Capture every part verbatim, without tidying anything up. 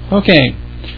Okay.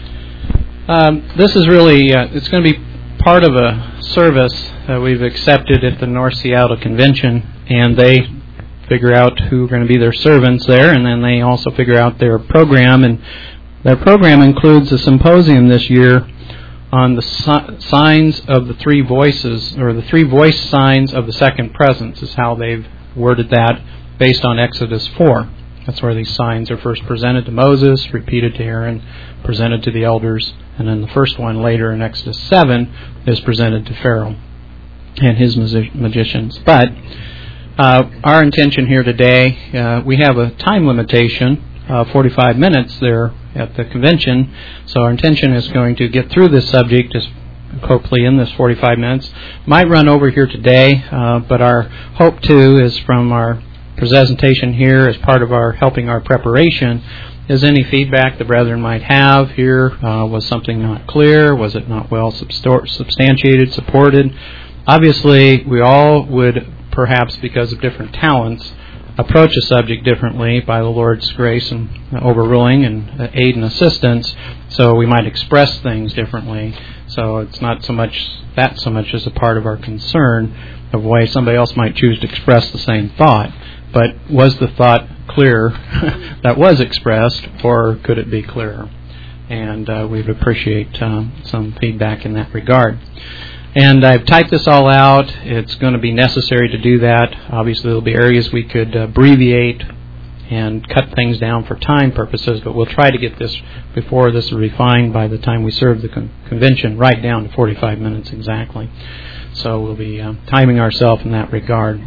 Um, this is really, uh, it's going to be part of a service that we've accepted at the North Seattle Convention, and they figure out who are going to be their servants there, and then they also figure out their program, and their program includes a symposium this year on the si- signs of the three voices, or the three voice signs of the second presence, is how they've worded that, based on Exodus four. That's where these signs are first presented to Moses, repeated to Aaron, presented to the elders, and then the first one later in Exodus seven is presented to Pharaoh and his magi- magicians. But uh, our intention here today, uh, we have a time limitation, uh, forty-five minutes there at the convention, so our intention is going to get through this subject as hopefully in this forty-five minutes. Might run over here today, uh, but our hope too is from our presentation here as part of our helping our preparation is any feedback the brethren might have here. Uh, was something not clear? Was it not well substor- substantiated, supported? Obviously, we all would, perhaps because of different talents, approach a subject differently by the Lord's grace and overruling and aid and assistance, so we might express things differently. So it's not so much that so much as a part of our concern of why somebody else might choose to express the same thought. But was the thought clear that was expressed, or could it be clearer? And uh, we would appreciate uh, some feedback in that regard. And I've typed this all out. It's going to be necessary to do that. Obviously, there will be areas we could abbreviate and cut things down for time purposes, but we'll try to get this, before this is refined by the time we serve the con- convention, right down to forty-five minutes exactly. So we'll be uh, timing ourselves in that regard.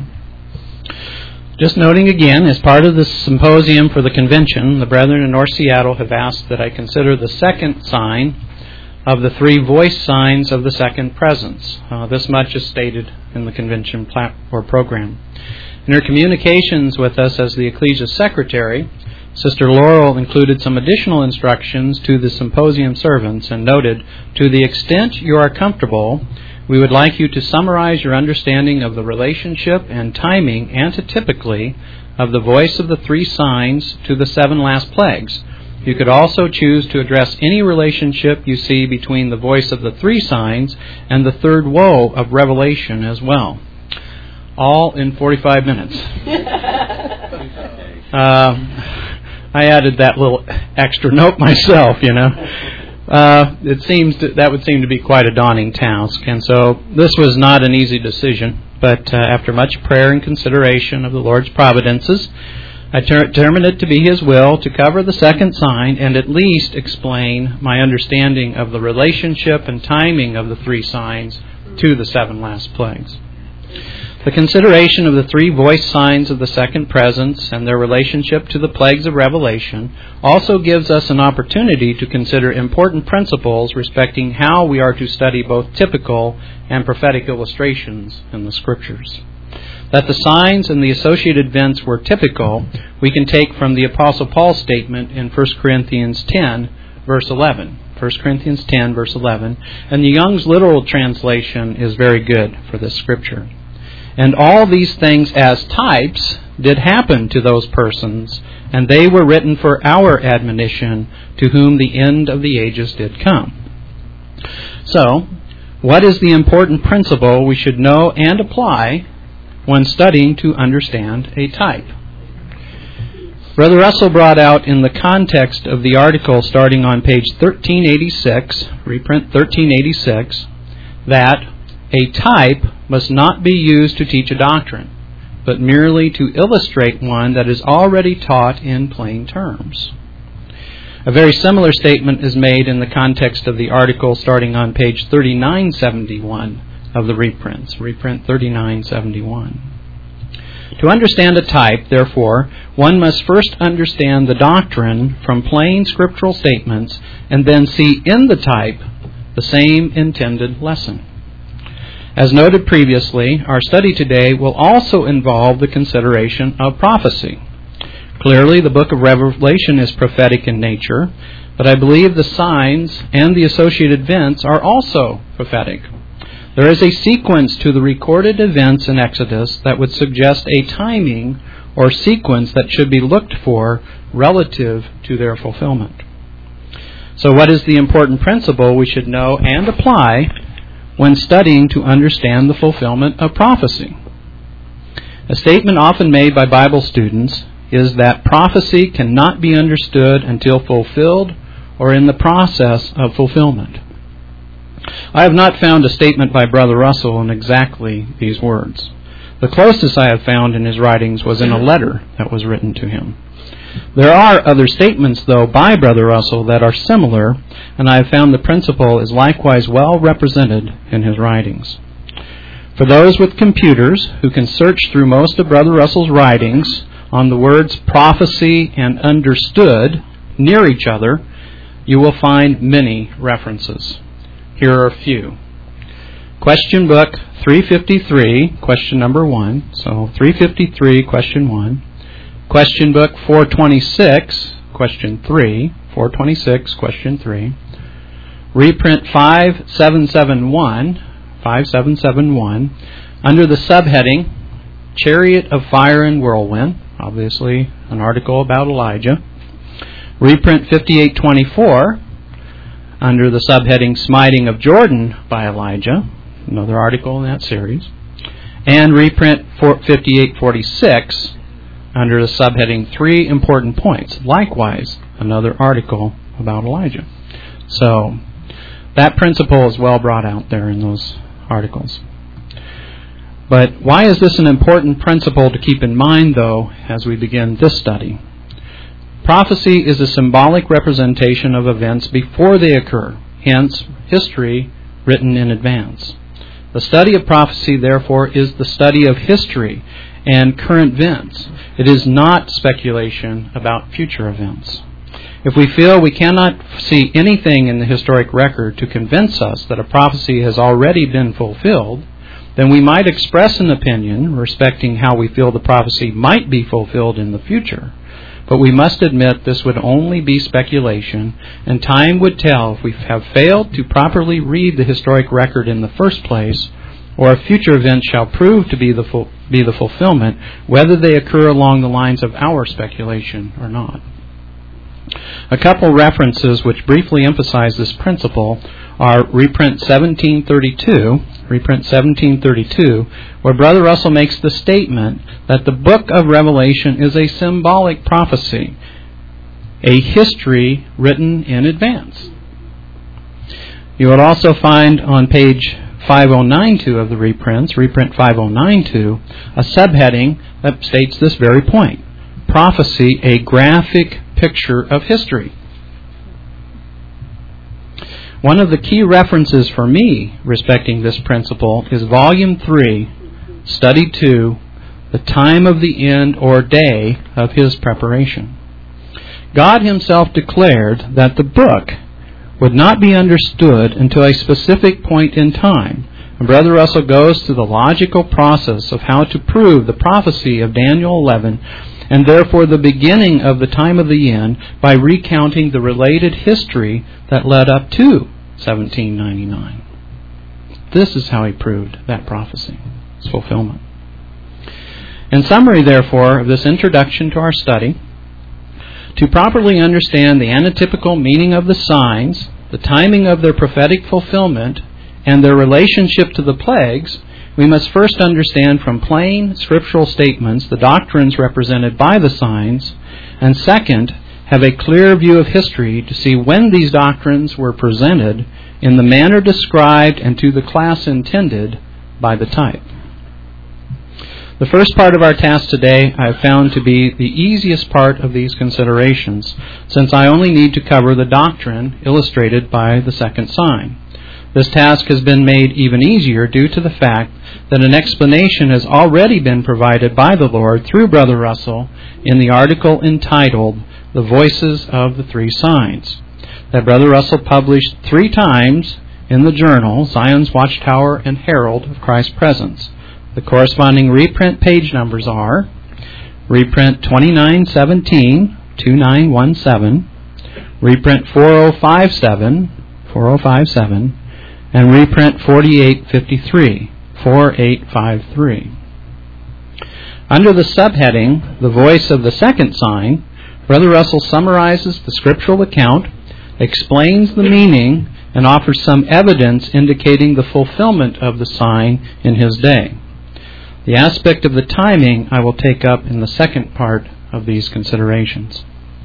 Just noting again, as part of this symposium for the convention, the brethren in North Seattle have asked that I consider the second sign of the three voice signs of the second presence. Uh, this much is stated in the convention plat- or program. In her communications with us as the Ecclesia Secretary, Sister Laurel included some additional instructions to the symposium servants and noted, to the extent you are comfortable, we would like you to summarize your understanding of the relationship and timing antitypically of the voice of the three signs to the seven last plagues. You could also choose to address any relationship you see between the voice of the three signs and the third woe of Revelation as well. All in forty-five minutes. uh, I added that little extra note myself, you know. Uh, it seems to, that would seem to be quite a daunting task, and so this was not an easy decision. But uh, after much prayer and consideration of the Lord's providences, I ter- determined it to be His will to cover the second sign and at least explain my understanding of the relationship and timing of the three signs to the seven last plagues. The consideration of the three voice signs of the second presence and their relationship to the plagues of Revelation also gives us an opportunity to consider important principles respecting how we are to study both typical and prophetic illustrations in the Scriptures. That the signs and the associated events were typical, we can take from the Apostle Paul's statement in First Corinthians ten, verse eleven. First Corinthians ten, verse eleven. And the Young's literal translation is very good for this scripture. And all these things as types did happen to those persons, and they were written for our admonition, to whom the end of the ages did come. So, what is the important principle we should know and apply when studying to understand a type? Brother Russell brought out in the context of the article starting on page thirteen eighty-six, reprint thirteen eighty-six, that a type must not be used to teach a doctrine, but merely to illustrate one that is already taught in plain terms. A very similar statement is made in the context of the article starting on page thirty-nine seventy-one of the reprints, reprint thirty-nine seventy-one. To understand a type, therefore, one must first understand the doctrine from plain scriptural statements and then see in the type the same intended lesson. As noted previously, our study today will also involve the consideration of prophecy. Clearly, the book of Revelation is prophetic in nature, but I believe the signs and the associated events are also prophetic. There is a sequence to the recorded events in Exodus that would suggest a timing or sequence that should be looked for relative to their fulfillment. So what is the important principle we should know and apply when studying to understand the fulfillment of prophecy? A statement often made by Bible students is that prophecy cannot be understood until fulfilled or in the process of fulfillment. I have not found a statement by Brother Russell in exactly these words. The closest I have found in his writings was in a letter that was written to him. There are other statements, though, by Brother Russell that are similar, and I have found the principle is likewise well represented in his writings. For those with computers who can search through most of Brother Russell's writings on the words prophecy and understood near each other, you will find many references. Here are a few. Question book three fifty-three, question number one. So three fifty-three, question one. Question book four twenty-six, question three. four twenty-six, question three. Reprint five seven seven one, five seven seven one, under the subheading Chariot of Fire and Whirlwind, obviously an article about Elijah. Reprint fifty-eight twenty-four, under the subheading Smiting of Jordan by Elijah, another article in that series. And reprint fifty-eight forty-six, under the subheading Three Important Points, likewise another article about Elijah. So that principle is well brought out there in those articles. But why is this an important principle to keep in mind, though, as we begin this study? Prophecy is a symbolic representation of events before they occur, hence history written in advance. The study of prophecy, therefore, is the study of history and current events. It is not speculation about future events. If we feel we cannot see anything in the historic record to convince us that a prophecy has already been fulfilled, then we might express an opinion respecting how we feel the prophecy might be fulfilled in the future. But we must admit this would only be speculation, and time would tell if we have failed to properly read the historic record in the first place, or if future events shall prove to be the ful- be the fulfillment, whether they occur along the lines of our speculation or not. A couple references which briefly emphasize this principle are reprint seventeen thirty-two, reprint seventeen thirty-two, where Brother Russell makes the statement that the book of Revelation is a symbolic prophecy, a history written in advance. You will also find on page five oh nine two of the reprints, reprint five oh nine two, a subheading that states this very point: prophecy, a graphic picture of history. One of the key references for me respecting this principle is volume three, study two, the time of the end or day of his preparation. God himself declared that the book would not be understood until a specific point in time. And Brother Russell goes through the logical process of how to prove the prophecy of Daniel eleven, and therefore the beginning of the time of the end, by recounting the related history that led up to seventeen ninety-nine. This is how he proved that prophecy, its fulfillment. In summary, therefore, of this introduction to our study, to properly understand the antitypical meaning of the signs, the timing of their prophetic fulfillment, and their relationship to the plagues, we must first understand from plain scriptural statements the doctrines represented by the signs, and second, have a clear view of history to see when these doctrines were presented in the manner described and to the class intended by the type. The first part of our task today I have found to be the easiest part of these considerations, since I only need to cover the doctrine illustrated by the second sign. This task has been made even easier due to the fact that an explanation has already been provided by the Lord through Brother Russell in the article entitled The Voices of the Three Signs, that Brother Russell published three times in the journal Zion's Watchtower and Herald of Christ's Presence. The corresponding reprint page numbers are reprint twenty-nine seventeen, twenty-nine seventeen, reprint forty fifty-seven, forty fifty-seven, and reprint forty-eight fifty-three, forty-eight fifty-three. Under the subheading, The Voice of the Second Sign, Brother Russell summarizes the scriptural account, explains the meaning, and offers some evidence indicating the fulfillment of the sign in his day. The aspect of the timing I will take up in the second part of these considerations.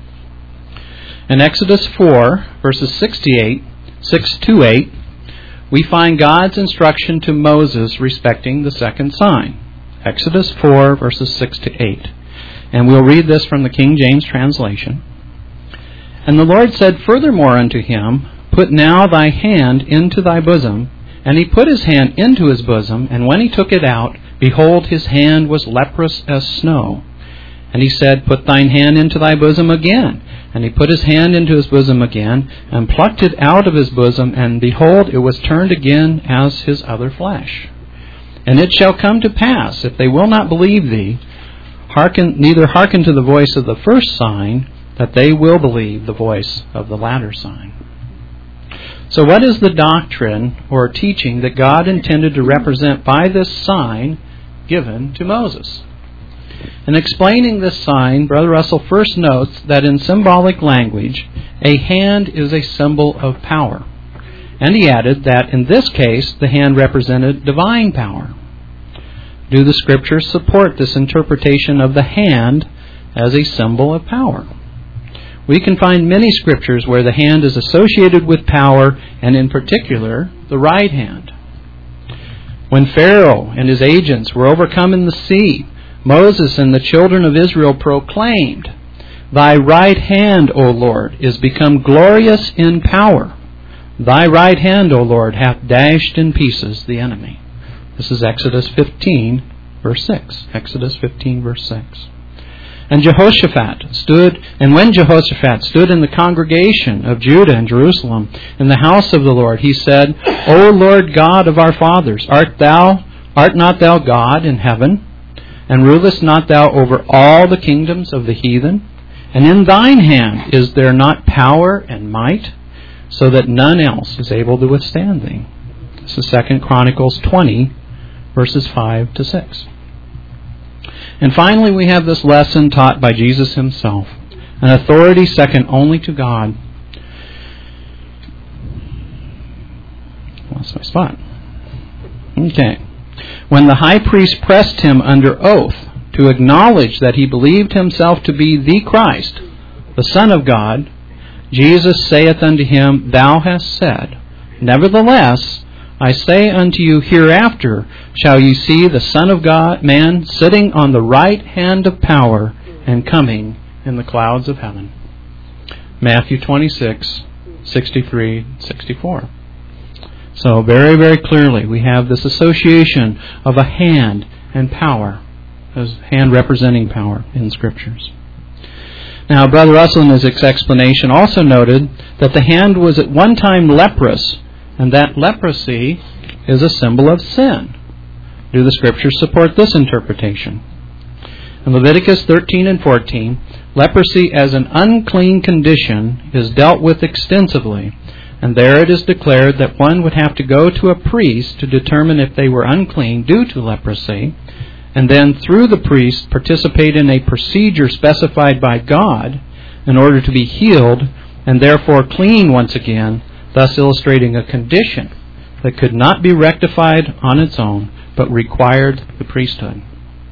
In Exodus four, verses sixty-eight, six to eight, we find God's instruction to Moses respecting the second sign. Exodus four, verses six to eight. And we'll read this from the King James translation. And the Lord said furthermore unto him, Put now thy hand into thy bosom. And he put his hand into his bosom, and when he took it out, behold, his hand was leprous as snow. And he said, Put thine hand into thy bosom again. And he put his hand into his bosom again, and plucked it out of his bosom, and behold, it was turned again as his other flesh. And it shall come to pass, if they will not believe thee, hearken, neither hearken to the voice of the first sign, that they will believe the voice of the latter sign. So what is the doctrine or teaching that God intended to represent by this sign given to Moses? In explaining this sign, Brother Russell first notes that in symbolic language, a hand is a symbol of power. And he added that in this case, the hand represented divine power. Do the Scriptures support this interpretation of the hand as a symbol of power? We can find many Scriptures where the hand is associated with power, and in particular, the right hand. When Pharaoh and his agents were overcome in the sea, Moses and the children of Israel proclaimed, Thy right hand, O Lord, is become glorious in power. Thy right hand, O Lord, hath dashed in pieces the enemy. This is Exodus fifteen, verse six. Exodus fifteen, verse six. And Jehoshaphat stood, and when Jehoshaphat stood in the congregation of Judah and Jerusalem, in the house of the Lord, he said, O Lord God of our fathers, art thou, art not thou God in heaven? And rulest not thou over all the kingdoms of the heathen? And in thine hand is there not power and might, so that none else is able to withstand thee? This is Second Chronicles twenty, verses five to six. And finally, we have this lesson taught by Jesus himself, an authority second only to God. Lost my spot. Okay. When the high priest pressed him under oath to acknowledge that he believed himself to be the Christ, the Son of God, Jesus saith unto him, Thou hast said, Nevertheless, I say unto you, hereafter shall ye see the Son of God, man, sitting on the right hand of power and coming in the clouds of heaven. Matthew twenty-six, sixty-three, sixty-four. So very, very clearly we have this association of a hand and power, as hand representing power in Scriptures. Now, Brother Russell in his explanation also noted that the hand was at one time leprous, and that leprosy is a symbol of sin. Do the Scriptures support this interpretation? In Leviticus thirteen and fourteen, leprosy as an unclean condition is dealt with extensively, and there it is declared that one would have to go to a priest to determine if they were unclean due to leprosy, and then through the priest participate in a procedure specified by God in order to be healed and therefore clean once again, thus illustrating a condition that could not be rectified on its own, but required the priesthood.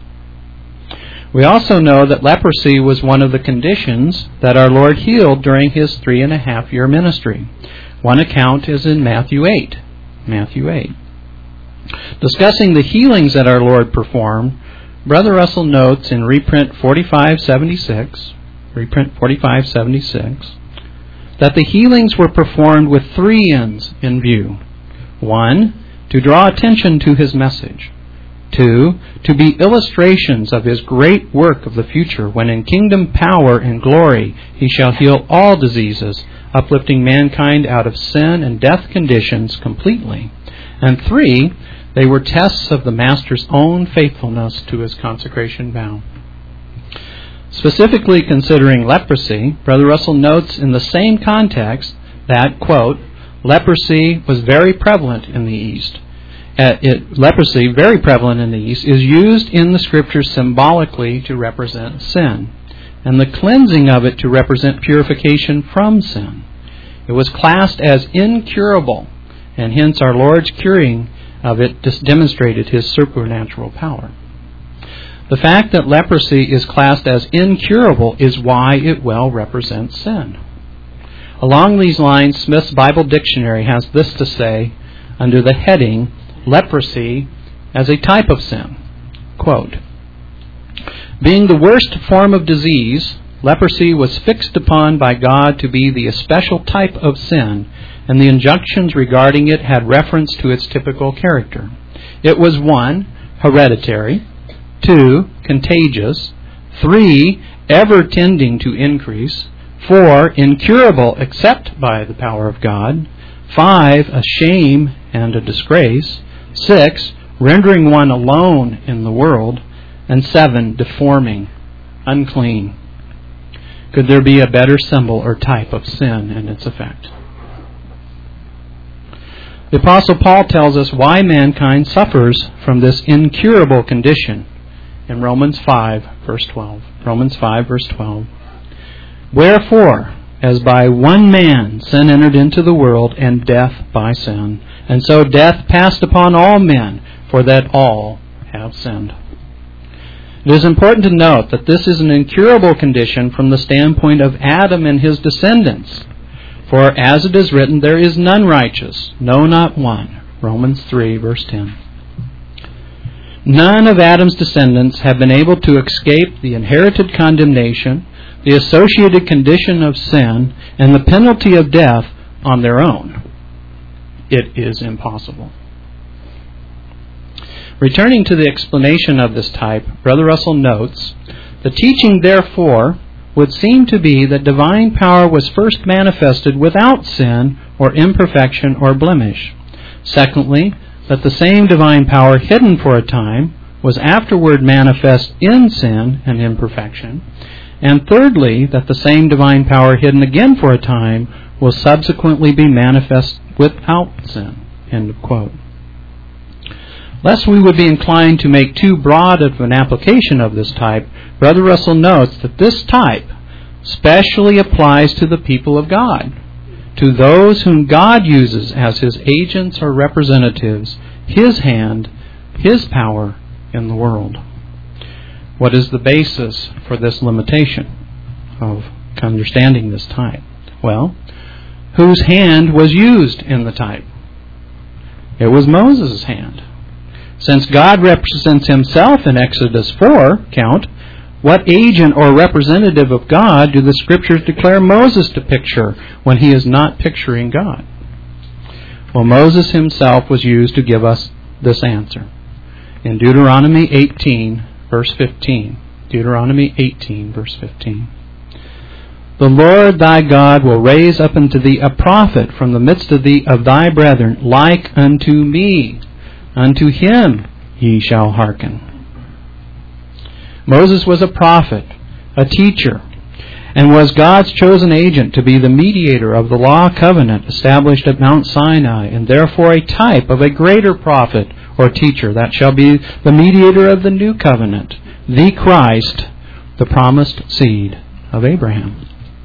We also know that leprosy was one of the conditions that our Lord healed during his three and a half year ministry. One account is in Matthew eight. Matthew eight. Discussing the healings that our Lord performed, Brother Russell notes in reprint forty-five seventy-six, reprint forty-five seventy-six, that the healings were performed with three ends in view. One, to draw attention to his message. Two, to be illustrations of his great work of the future, when in kingdom power and glory he shall heal all diseases, uplifting mankind out of sin and death conditions completely. And three, they were tests of the Master's own faithfulness to his consecration vow. Specifically considering leprosy, Brother Russell notes in the same context that, quote, leprosy was very prevalent in the East. Uh, it, leprosy, very prevalent in the East, is used in the Scriptures symbolically to represent sin, and the cleansing of it to represent purification from sin. It was classed as incurable, and hence our Lord's curing of it demonstrated His supernatural power. The fact that leprosy is classed as incurable is why it well represents sin. Along these lines, Smith's Bible Dictionary has this to say under the heading, Leprosy as a Type of Sin. Quote, being the worst form of disease, leprosy was fixed upon by God to be the especial type of sin, and the injunctions regarding it had reference to its typical character. It was one, hereditary, two, contagious, three, ever tending to increase, four, incurable except by the power of God, five, a shame and a disgrace, six, rendering one alone in the world, and seven, deforming, unclean. Could there be a better symbol or type of sin and its effect? The Apostle Paul tells us why mankind suffers from this incurable condition in Romans five, verse twelve. Romans five, verse twelve. Wherefore, as by one man sin entered into the world, and death by sin, and so death passed upon all men, for that all have sinned. It is important to note that this is an incurable condition from the standpoint of Adam and his descendants. For as it is written, there is none righteous, no, not one. Romans three, verse ten. None of Adam's descendants have been able to escape the inherited condemnation, the associated condition of sin, and the penalty of death on their own. It is impossible. Returning to the explanation of this type, Brother Russell notes, the teaching, therefore, would seem to be that divine power was first manifested without sin or imperfection or blemish. Secondly, that the same divine power hidden for a time was afterward manifest in sin and imperfection. And thirdly, that the same divine power hidden again for a time will subsequently be manifest without sin. End of quote. Lest we would be inclined to make too broad of an application of this type, Brother Russell notes that this type specially applies to the people of God, to those whom God uses as His agents or representatives, His hand, His power in the world. What is the basis for this limitation of understanding this type? Well, whose hand was used in the type? It was Moses' hand. Since God represents Himself in Exodus four count, what agent or representative of God do the Scriptures declare Moses to picture when he is not picturing God? Well, Moses himself was used to give us this answer. In Deuteronomy eighteen, verse fifteen. Deuteronomy eighteen, verse fifteen. The Lord thy God will raise up unto thee a prophet from the midst of thee of thy brethren, like unto me. Unto him ye shall hearken. Moses was a prophet, a teacher, and was God's chosen agent to be the mediator of the law covenant established at Mount Sinai, and therefore a type of a greater prophet or teacher that shall be the mediator of the new covenant, the Christ, the promised seed of Abraham.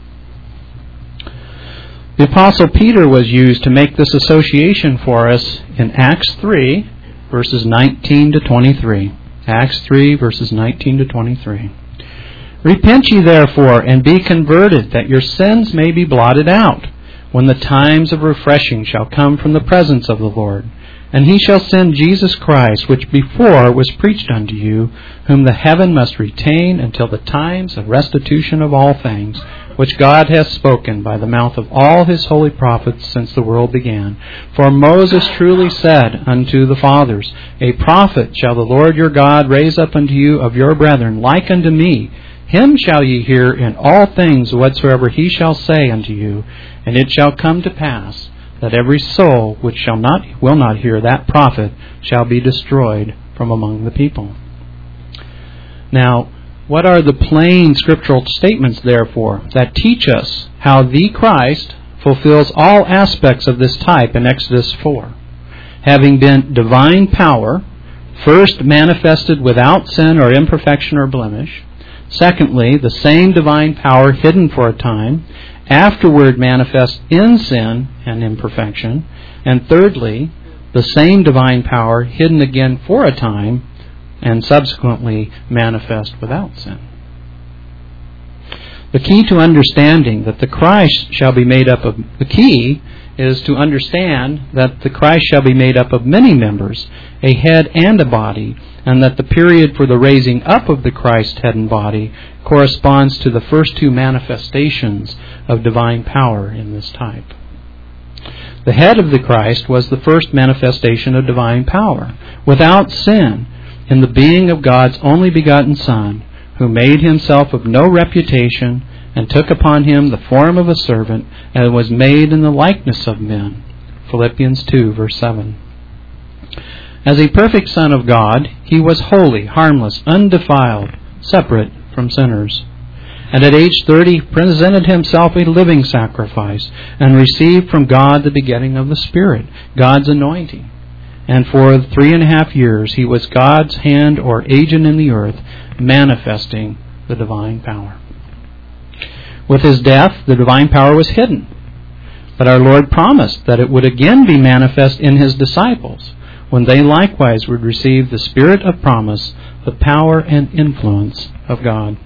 The Apostle Peter was used to make this association for us in Acts three, verses nineteen to twenty-three. Acts three, verses nineteen to twenty-three. Repent ye therefore, and be converted, that your sins may be blotted out, when the times of refreshing shall come from the presence of the Lord. And He shall send Jesus Christ, which before was preached unto you, whom the heaven must retain until the times of restitution of all things, which God hath spoken by the mouth of all His holy prophets since the world began. For Moses truly said unto the fathers, A prophet shall the Lord your God raise up unto you of your brethren, like unto me. Him shall ye hear in all things whatsoever He shall say unto you. And it shall come to pass that every soul which shall not will not hear that prophet shall be destroyed from among the people. Now, what are the plain scriptural statements, therefore, that teach us how the Christ fulfills all aspects of this type in Exodus four? Having been divine power, first manifested without sin or imperfection or blemish. Secondly, the same divine power hidden for a time. afterward manifest in sin and imperfection, and thirdly, the same divine power hidden again for a time and subsequently manifest without sin. The key to understanding that the Christ shall be made up of the key is to understand that the Christ shall be made up of many members, a head and a body, and that the period for the raising up of the Christ head and body corresponds to the first two manifestations of divine power in this type. The head of the Christ was the first manifestation of divine power, without sin, in the being of God's only begotten Son, who made himself of no reputation, and took upon him the form of a servant, and was made in the likeness of men. Philippians two, verse seven. As a perfect Son of God, he was holy, harmless, undefiled, separate from sinners. And at age thirty presented himself a living sacrifice, and received from God the begetting of the Spirit, God's anointing. And for three and a half years he was God's hand or agent in the earth, manifesting the divine power. With his death, the divine power was hidden. But our Lord promised that it would again be manifest in his disciples, when they likewise would receive the Spirit of promise, the power and influence of God.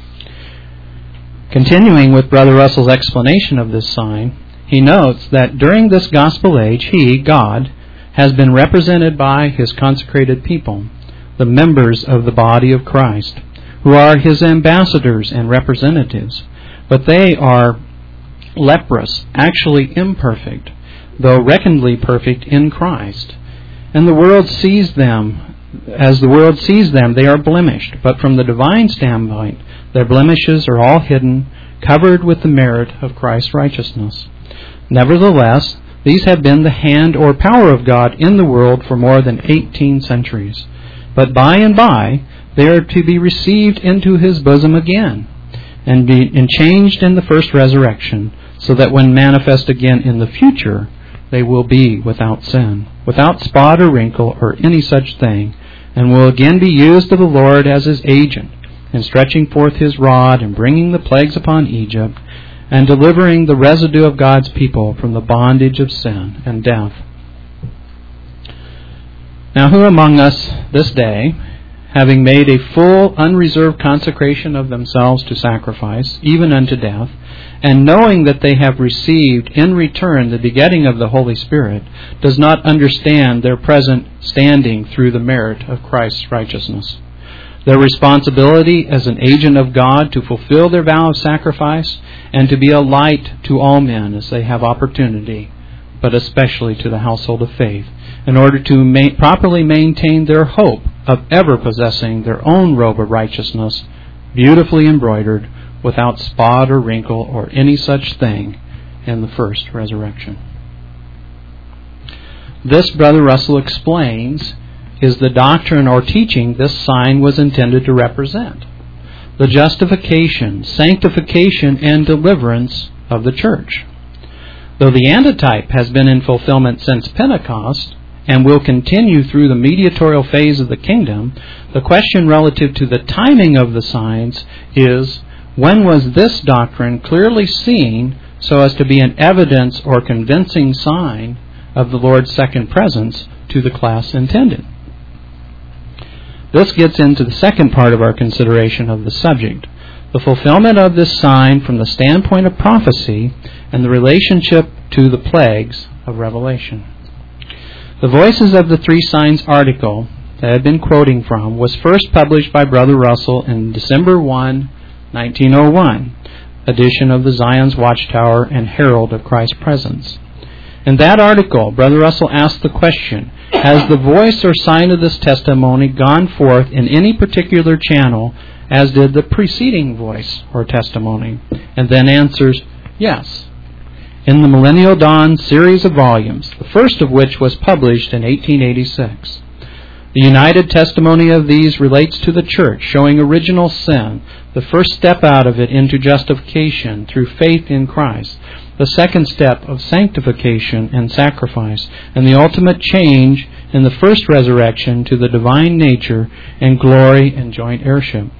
Continuing with Brother Russell's explanation of this sign, he notes that during this gospel age, he, God, has been represented by his consecrated people, the members of the body of Christ, who are his ambassadors and representatives. But they are leprous, actually imperfect, though reckonedly perfect in Christ. And the world sees them, as the world sees them, they are blemished. But from the divine standpoint, their blemishes are all hidden, covered with the merit of Christ's righteousness. Nevertheless, these have been the hand or power of God in the world for more than eighteen centuries. But by and by, they are to be received into his bosom again, and be and changed in the first resurrection, so that when manifest again in the future, they will be without sin, without spot or wrinkle or any such thing, and will again be used of the Lord as his agent, in stretching forth his rod and bringing the plagues upon Egypt, and delivering the residue of God's people from the bondage of sin and death. Now, who among us this day, having made a full, unreserved consecration of themselves to sacrifice, even unto death, and knowing that they have received in return the begetting of the Holy Spirit, does not understand their present standing through the merit of Christ's righteousness? Their responsibility as an agent of God to fulfill their vow of sacrifice and to be a light to all men as they have opportunity, but especially to the household of faith, in order to ma- properly maintain their hope of ever possessing their own robe of righteousness, beautifully embroidered, without spot or wrinkle or any such thing, in the first resurrection. This, Brother Russell explains, is the doctrine or teaching this sign was intended to represent: the justification, sanctification, and deliverance of the church. Though the antitype has been in fulfillment since Pentecost, and will continue through the mediatorial phase of the kingdom, the question relative to the timing of the signs is, when was this doctrine clearly seen so as to be an evidence or convincing sign of the Lord's second presence to the class intended? This gets into the second part of our consideration of the subject, the fulfillment of this sign from the standpoint of prophecy and the relationship to the plagues of Revelation. The Voices of the Three Signs article that I've been quoting from was first published by Brother Russell in December first, nineteen oh one, edition of the Zion's Watchtower and Herald of Christ's Presence. In that article, Brother Russell asked the question, has the voice or sign of this testimony gone forth in any particular channel as did the preceding voice or testimony? And then answers, yes. In the Millennial Dawn series of volumes, the first of which was published in eighteen eighty-six. The united testimony of these relates to the church, showing original sin, the first step out of it into justification through faith in Christ, the second step of sanctification and sacrifice, and the ultimate change in the first resurrection to the divine nature and glory and joint heirship.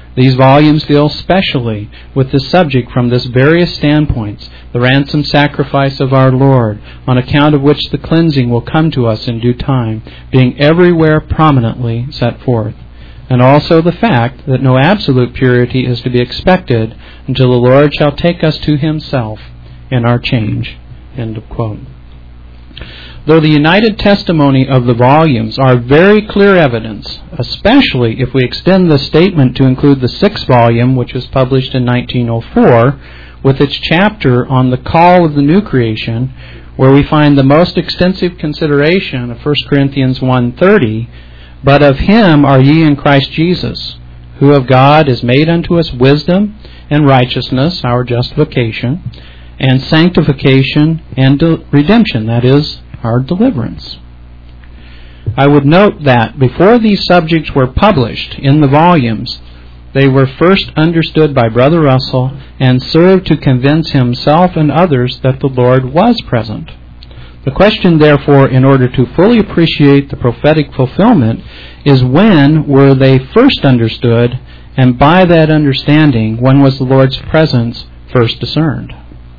These volumes deal specially with this subject from this various standpoints, the ransom sacrifice of our Lord, on account of which the cleansing will come to us in due time, being everywhere prominently set forth, and also the fact that no absolute purity is to be expected until the Lord shall take us to himself in our change. End of quote. Though the united testimony of the volumes are very clear evidence, especially if we extend the statement to include the sixth volume, which was published in nineteen oh four, with its chapter on the call of the new creation, where we find the most extensive consideration of First Corinthians one thirty, but of him are ye in Christ Jesus, who of God is made unto us wisdom and righteousness, our justification, and sanctification and de- redemption, that is, our deliverance. I would note that before these subjects were published in the volumes, they were first understood by Brother Russell and served to convince himself and others that the Lord was present. The question, therefore, in order to fully appreciate the prophetic fulfillment, is when were they first understood, and by that understanding, when was the Lord's presence first discerned?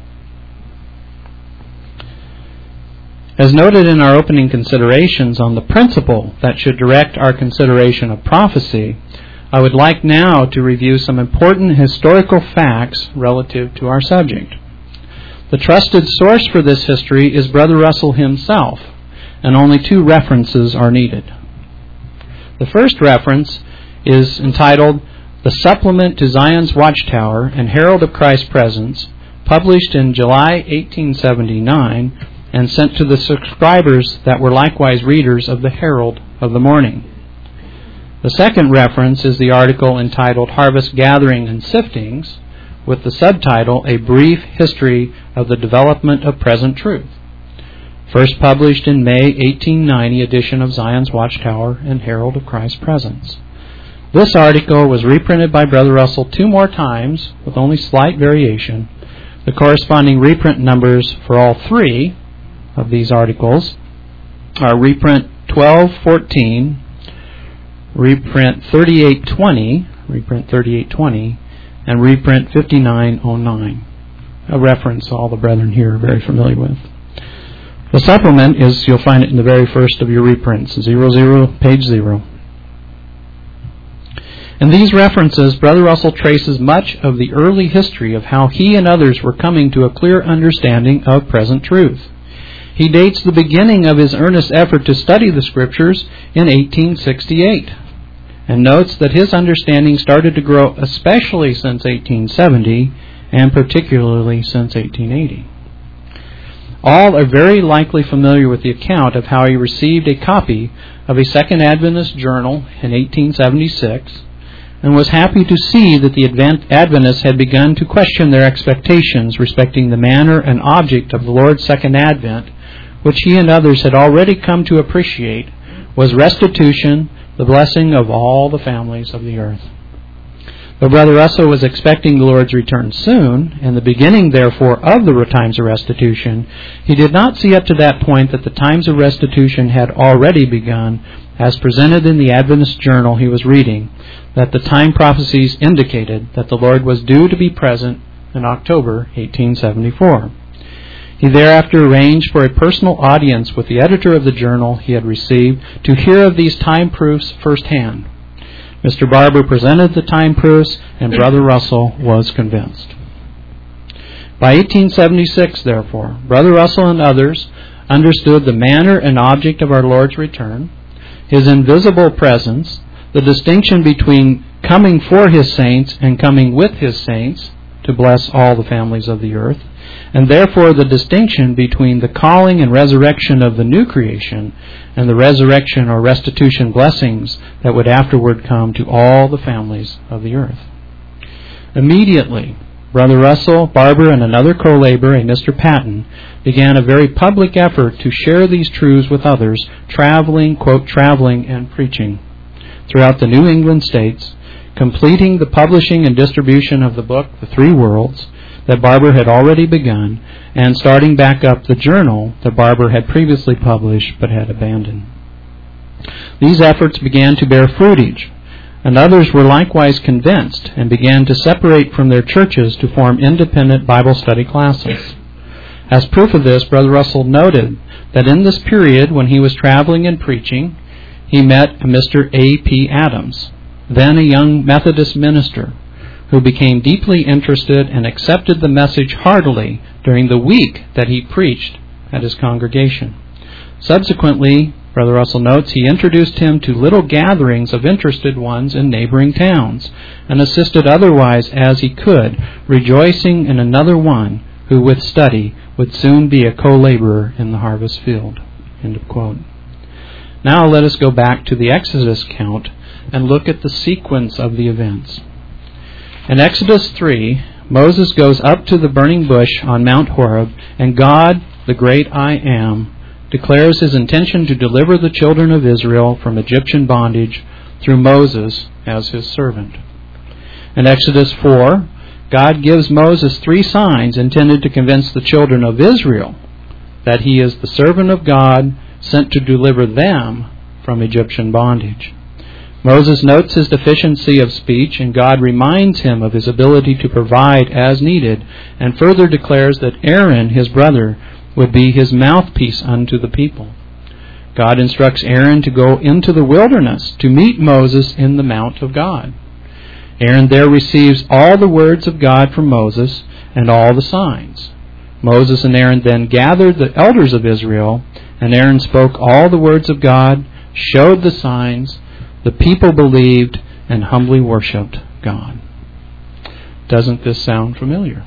As noted in our opening considerations on the principle that should direct our consideration of prophecy, I would like now to review some important historical facts relative to our subject. The trusted source for this history is Brother Russell himself, and only two references are needed. The first reference is entitled The Supplement to Zion's Watchtower and Herald of Christ's Presence, published in July eighteen seventy-nine, and sent to the subscribers that were likewise readers of the Herald of the Morning. The second reference is the article entitled Harvest Gathering and Siftings, with the subtitle A Brief History of the Development of Present Truth, first published in May eighteen ninety edition of Zion's Watchtower and Herald of Christ's Presence. This article was reprinted by Brother Russell two more times, with only slight variation. The corresponding reprint numbers for all three of these articles are reprint twelve fourteen, reprint thirty-eight twenty, reprint thirty-eight twenty, and reprint fifty-nine oh nine, a reference all the brethren here are very familiar with. The supplement is, you'll find it in the very first of your reprints, zero zero, page zero. In these references, Brother Russell traces much of the early history of how he and others were coming to a clear understanding of present truth. He dates the beginning of his earnest effort to study the Scriptures in eighteen sixty-eight, and notes that his understanding started to grow especially since eighteen seventy, and particularly since eighteen eighty. All are very likely familiar with the account of how he received a copy of a Second Adventist journal in eighteen seventy-six, and was happy to see that the Adventists had begun to question their expectations respecting the manner and object of the Lord's second advent, which he and others had already come to appreciate, was restitution, the blessing of all the families of the earth. Though Brother Russell was expecting the Lord's return soon, and the beginning, therefore, of the times of restitution, he did not see up to that point that the times of restitution had already begun, as presented in the Adventist journal he was reading, that the time prophecies indicated that the Lord was due to be present in October eighteen seventy-four. He thereafter arranged for a personal audience with the editor of the journal he had received to hear of these time proofs firsthand. Mister Barber presented the time proofs, and Brother Russell was convinced. By eighteen seventy-six, therefore, Brother Russell and others understood the manner and object of our Lord's return, His invisible presence, the distinction between coming for His saints and coming with His saints to bless all the families of the earth, and therefore the distinction between the calling and resurrection of the new creation and the resurrection or restitution blessings that would afterward come to all the families of the earth. Immediately, Brother Russell, Barber, and another co-laborer, a Mister Patton, began a very public effort to share these truths with others, traveling, quote, traveling and preaching throughout the New England states, completing the publishing and distribution of the book, The Three Worlds, that Barber had already begun, and starting back up the journal that Barber had previously published but had abandoned. These efforts began to bear fruitage, And others were likewise convinced and began to separate from their churches to form independent Bible study classes. As proof of this, Brother Russell noted that in this period when he was traveling and preaching, he met Mister A P Adams, then a young Methodist minister, who became deeply interested and accepted the message heartily during the week that he preached at his congregation. Subsequently, Brother Russell notes, he introduced him to little gatherings of interested ones in neighboring towns, and assisted otherwise as he could, rejoicing in another one who with study would soon be a co-laborer in the harvest field. End of quote. Now let us go back to the Exodus account and look at the sequence of the events. In Exodus three, Moses goes up to the burning bush on Mount Horeb, and God, the great I Am, declares his intention to deliver the children of Israel from Egyptian bondage through Moses as his servant. In Exodus four, God gives Moses three signs intended to convince the children of Israel that he is the servant of God sent to deliver them from Egyptian bondage. Moses notes his deficiency of speech, and God reminds him of his ability to provide as needed, and further declares that Aaron, his brother, would be his mouthpiece unto the people. God instructs Aaron to go into the wilderness to meet Moses in the Mount of God. Aaron there receives all the words of God from Moses and all the signs. Moses and Aaron then gathered the elders of Israel, and Aaron spoke all the words of God, showed the signs, the people believed, and humbly worshipped God. Doesn't this sound familiar?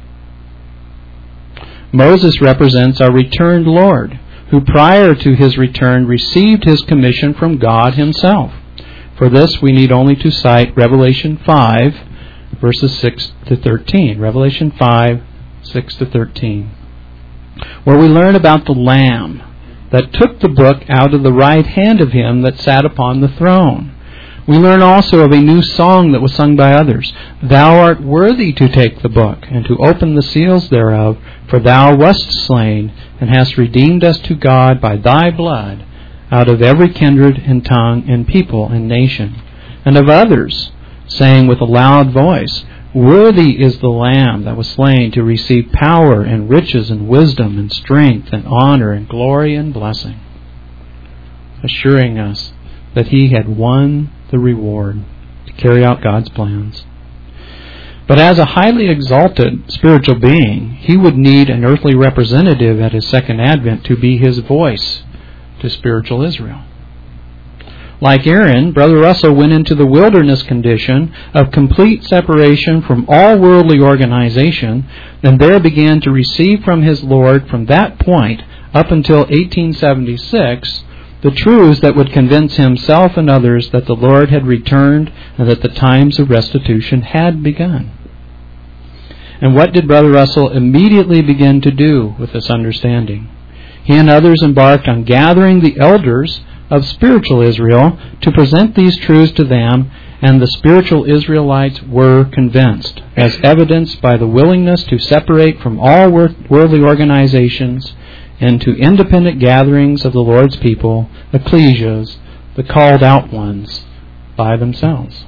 Moses represents our returned Lord, who prior to his return received his commission from God himself. For this we need only to cite Revelation five, verses six to thirteen. Revelation five, six to thirteen. Where we learn about the Lamb that took the book out of the right hand of him that sat upon the throne. We learn also of a new song that was sung by others. Thou art worthy to take the book, and to open the seals thereof, for thou wast slain, and hast redeemed us to God by thy blood, out of every kindred and tongue and people and nation. And of others, saying with a loud voice, Worthy is the Lamb that was slain to receive power and riches and wisdom and strength and honor and glory and blessing, assuring us that he had won the reward to carry out God's plans. But as a highly exalted spiritual being, he would need an earthly representative at his second advent to be his voice to spiritual Israel. Like Aaron, Brother Russell went into the wilderness condition of complete separation from all worldly organization, and there began to receive from his Lord from that point up until eighteen seventy-six the truths that would convince himself and others that the Lord had returned and that the times of restitution had begun. And what did Brother Russell immediately begin to do with this understanding? He and others embarked on gathering the elders of spiritual Israel to present these truths to them, and the spiritual Israelites were convinced, as evidenced by the willingness to separate from all worldly organizations into independent gatherings of the Lord's people, ecclesias, the called out ones, by themselves.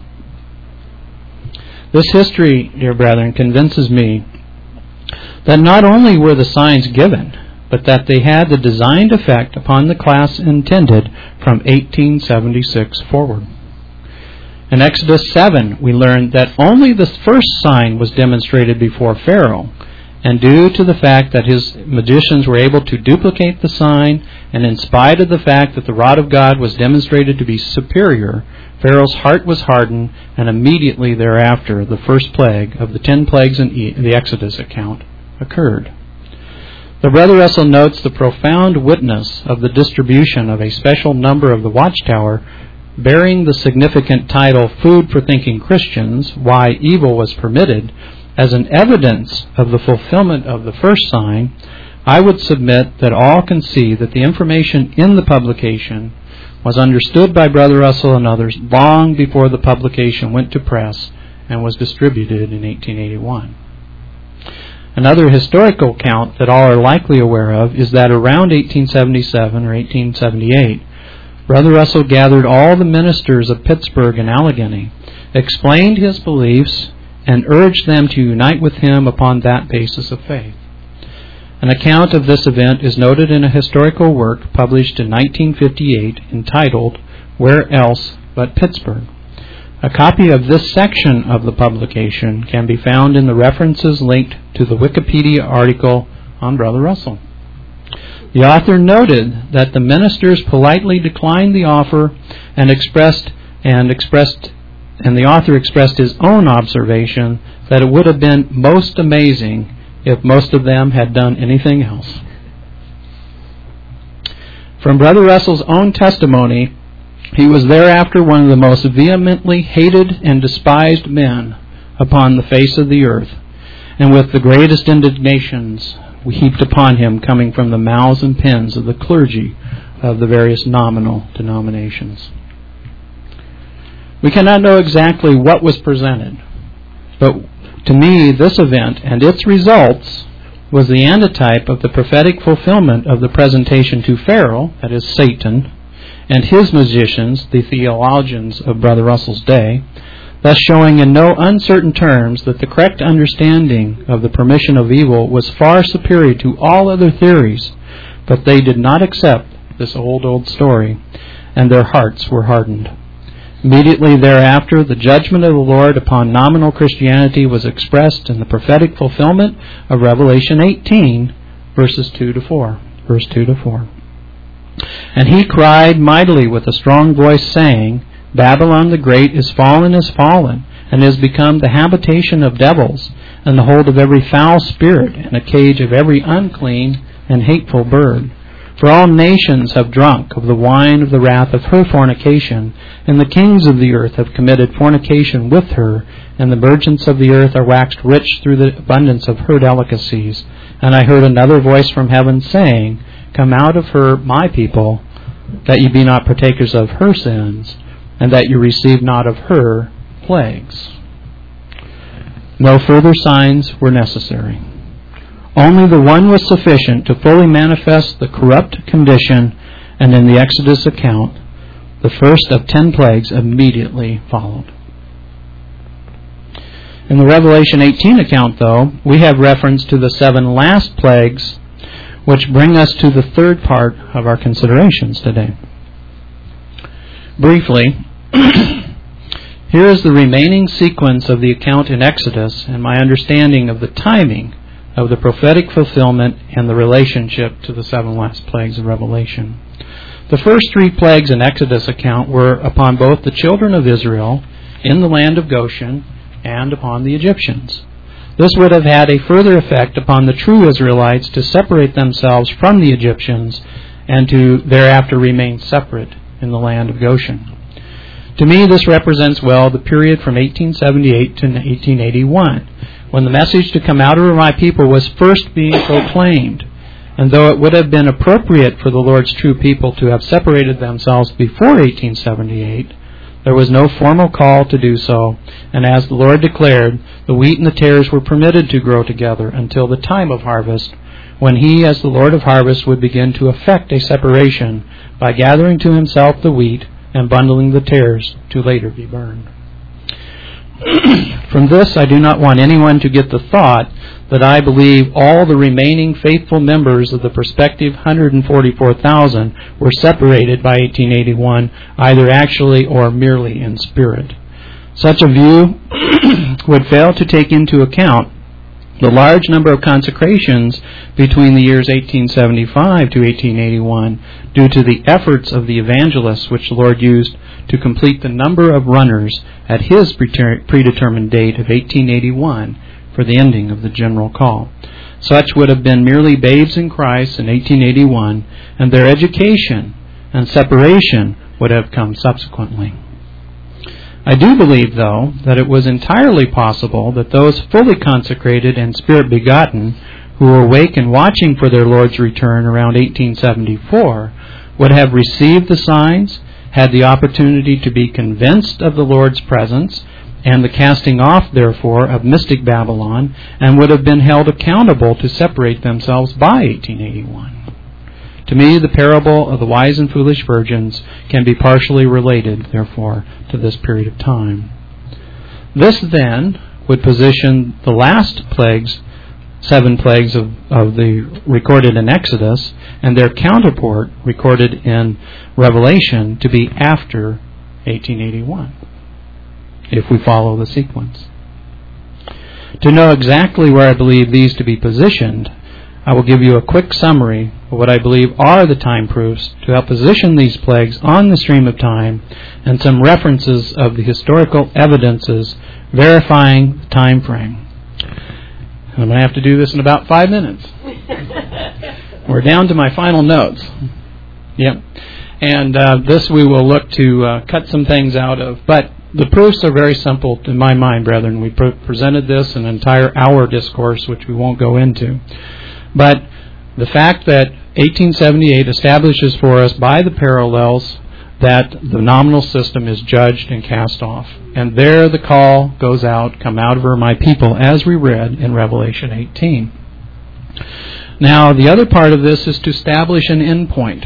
This history, dear brethren, convinces me that not only were the signs given, but that they had the designed effect upon the class intended from eighteen seventy-six forward. In Exodus seven, we learn that only the first sign was demonstrated before Pharaoh, and due to the fact that his magicians were able to duplicate the sign, and in spite of the fact that the rod of God was demonstrated to be superior, Pharaoh's heart was hardened, and immediately thereafter the first plague of the ten plagues in the Exodus account occurred. The Brother Russell notes the profound witness of the distribution of a special number of the Watchtower bearing the significant title Food for Thinking Christians, Why Evil Was Permitted, as an evidence of the fulfillment of the first sign. I would submit that all can see that the information in the publication was understood by Brother Russell and others long before the publication went to press and was distributed in eighteen eighty-one. Another historical account that all are likely aware of is that around eighteen seventy-seven or eighteen seventy-eight, Brother Russell gathered all the ministers of Pittsburgh and Allegheny, explained his beliefs, and urged them to unite with him upon that basis of faith. An account of this event is noted in a historical work published in nineteen fifty-eight entitled Where Else But Pittsburgh. A copy of this section of the publication can be found in the references linked to the Wikipedia article on Brother Russell. The author noted that the ministers politely declined the offer and expressed and expressed and the author expressed his own observation that it would have been most amazing if most of them had done anything else. From Brother Russell's own testimony, he was thereafter one of the most vehemently hated and despised men upon the face of the earth, and with the greatest indignations heaped upon him coming from the mouths and pens of the clergy of the various nominal denominations. We cannot know exactly what was presented, but to me this event and its results was the antitype of the prophetic fulfillment of the presentation to Pharaoh, that is Satan, and his magicians, the theologians of Brother Russell's day, thus showing in no uncertain terms that the correct understanding of the permission of evil was far superior to all other theories, but they did not accept this old, old story, and their hearts were hardened. Immediately thereafter, the judgment of the Lord upon nominal Christianity was expressed in the prophetic fulfillment of Revelation eighteen, verses two to four. Verse two to four. And he cried mightily with a strong voice, saying, Babylon the Great is fallen, is fallen, and is become the habitation of devils, and the hold of every foul spirit, and a cage of every unclean and hateful bird. For all nations have drunk of the wine of the wrath of her fornication, and the kings of the earth have committed fornication with her, and the merchants of the earth are waxed rich through the abundance of her delicacies. And I heard another voice from heaven saying, Come out of her, my people, that ye be not partakers of her sins, and that you receive not of her plagues. No further signs were necessary. Only the one was sufficient to fully manifest the corrupt condition, and in the Exodus account, the first of ten plagues immediately followed. In the Revelation eighteen account, though, we have reference to the seven last plagues, which bring us to the third part of our considerations today. Briefly, here is the remaining sequence of the account in Exodus and my understanding of the timing of the prophetic fulfillment and the relationship to the seven last plagues of Revelation. The first three plagues in Exodus account were upon both the children of Israel in the land of Goshen and upon the Egyptians. This would have had a further effect upon the true Israelites to separate themselves from the Egyptians and to thereafter remain separate in the land of Goshen. To me, this represents well the period from eighteen seventy-eight to eighteen eighty-one, when the message to come out of my people was first being proclaimed. And though it would have been appropriate for the Lord's true people to have separated themselves before eighteen seventy-eight, there was no formal call to do so, and as the Lord declared, the wheat and the tares were permitted to grow together until the time of harvest, when He, as the Lord of harvest, would begin to effect a separation by gathering to Himself the wheat and bundling the tares to later be burned. From this, I do not want anyone to get the thought that I believe all the remaining faithful members of the prospective one hundred forty-four thousand were separated by eighteen eighty-one, either actually or merely in spirit. Such a view would fail to take into account the large number of consecrations between the years eighteen seventy-five to eighteen eighty-one due to the efforts of the evangelists which the Lord used to complete the number of runners at His predetermined date of eighteen eighty-one for the ending of the general call. Such would have been merely babes in Christ in eighteen eighty-one, and their education and separation would have come subsequently. I do believe, though, that it was entirely possible that those fully consecrated and Spirit-begotten who were awake and watching for their Lord's return around eighteen seventy-four would have received the signs, had the opportunity to be convinced of the Lord's presence and the casting off, therefore, of mystic Babylon, and would have been held accountable to separate themselves by eighteen eighty-one. To me, the parable of the wise and foolish virgins can be partially related, therefore, to this period of time. This, then, would position the last plagues, seven plagues of, of the recorded in Exodus, and their counterpart recorded in Revelation to be after eighteen eighty-one, if we follow the sequence. To know exactly where I believe these to be positioned, I will give you a quick summary of what I believe are the time proofs to help position these plagues on the stream of time, and some references of the historical evidences verifying the time frame. I'm going to have to do this in about five minutes. We're down to my final notes. Yep. And uh, this we will look to uh, cut some things out of. But the proofs are very simple in my mind, brethren. We pre- presented this in an entire hour discourse, which we won't go into. But the fact that eighteen seventy-eight establishes for us by the parallels that the nominal system is judged and cast off. And there the call goes out, come out of her, my people, as we read in Revelation eighteen. Now, the other part of this is to establish an endpoint.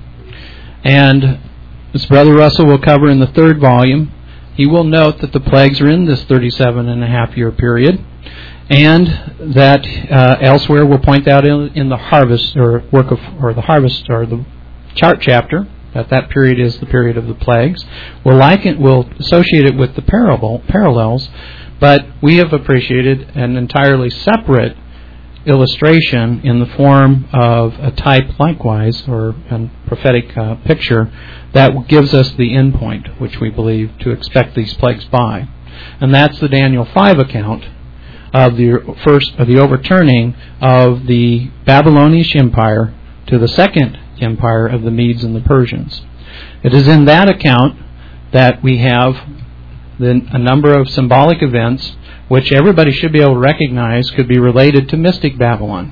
And as Brother Russell will cover in the third volume, he will note that the plagues are in this thirty-seven and a half year period, and that uh, elsewhere we'll point out in, in the harvest or work of or the harvest or the chart chapter that that period is the period of the plagues. We'll like it, we'll associate it with the parable parallels, but we have appreciated an entirely separate illustration in the form of a type likewise, or a prophetic uh, picture that gives us the endpoint which we believe to expect these plagues by. And that's the Daniel five account of the first of the overturning of the Babylonian Empire to the second empire of the Medes and the Persians. It is in that account that we have the, a number of symbolic events which everybody should be able to recognize could be related to mystic Babylon.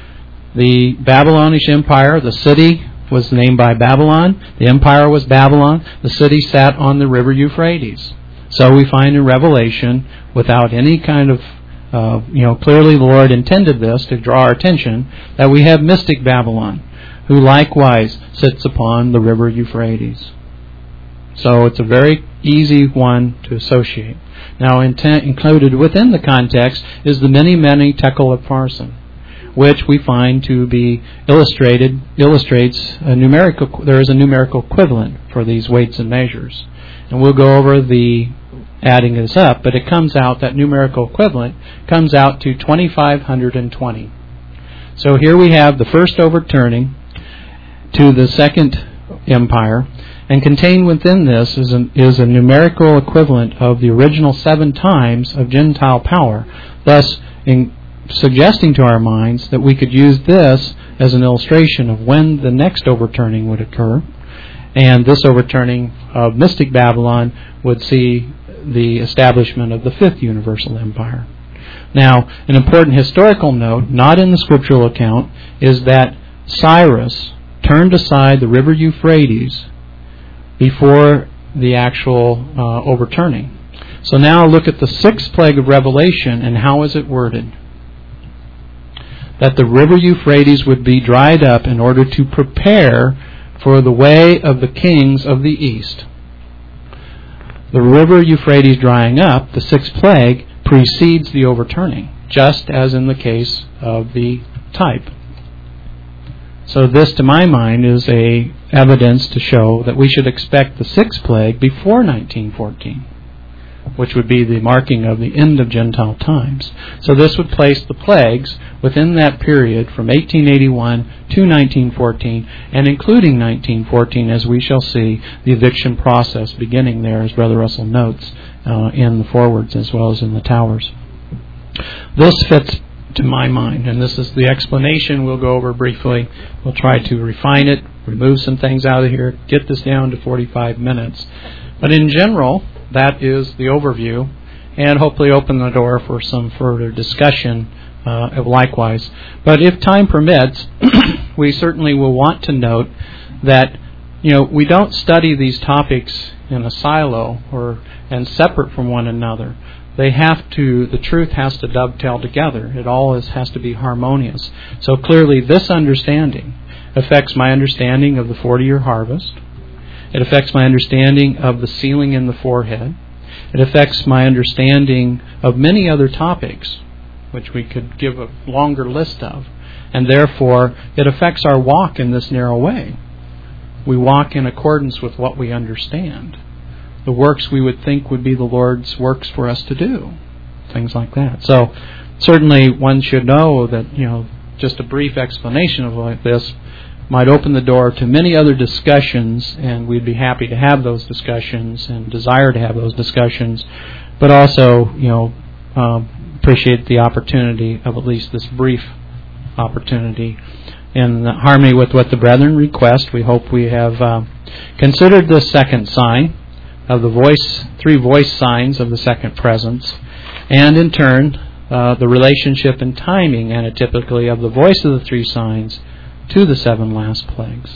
The Babylonian Empire, the city was named by Babylon, the empire was Babylon, the city sat on the river Euphrates. So we find in Revelation, without any kind of, uh, you know, clearly the Lord intended this to draw our attention, that we have mystic Babylon, who likewise sits upon the river Euphrates. So it's a very easy one to associate. Now, intent, included within the context is the many, many tekel of Parson, which we find to be illustrated, illustrates a numerical, there is a numerical equivalent for these weights and measures. And we'll go over the adding this up, but it comes out, that numerical equivalent comes out to two thousand five hundred twenty. So here we have the first overturning to the second empire, and contained within this is a, is a numerical equivalent of the original seven times of Gentile power, thus in suggesting to our minds that we could use this as an illustration of when the next overturning would occur, and this overturning of mystic Babylon would see the establishment of the fifth universal empire. Now, an important historical note, not in the scriptural account, is that Cyrus turned aside the river Euphrates before the actual uh, overturning. So now look at the sixth plague of Revelation, and how is it worded? That the river Euphrates would be dried up in order to prepare for the way of the kings of the east. The river Euphrates drying up, the sixth plague, precedes the overturning, just as in the case of the type. So this, to my mind, is a evidence to show that we should expect the sixth plague before nineteen fourteen, which would be the marking of the end of Gentile times. So this would place the plagues within that period from eighteen eighty-one to nineteen fourteen, and including nineteen fourteen, as we shall see, the eviction process beginning there, as Brother Russell notes, uh, in the forwards as well as in the towers. This fits to my mind, and this is the explanation we'll go over briefly. We'll try to refine it, remove some things out of here, get this down to forty-five minutes. But in general, that is the overview, and hopefully open the door for some further discussion uh, of likewise. But if time permits, we certainly will want to note that, you know, we don't study these topics in a silo or and separate from one another. They have to, the truth has to dovetail together. It all is, has to be harmonious. So clearly this understanding affects my understanding of the forty-year harvest. It affects my understanding of the sealing in the forehead. It affects my understanding of many other topics, which we could give a longer list of. And therefore, it affects our walk in this narrow way. We walk in accordance with what we understand. The works we would think would be the Lord's works for us to do. Things like that. So, certainly one should know that, you know, just a brief explanation of like this might open the door to many other discussions, and we'd be happy to have those discussions and desire to have those discussions, but also, you know, um, appreciate the opportunity of at least this brief opportunity. In harmony with what the brethren request, we hope we have uh, considered the second sign of the voice, three voice signs of the second presence, and in turn, uh, the relationship and timing anatypically of the voice of the three signs to the seven last plagues.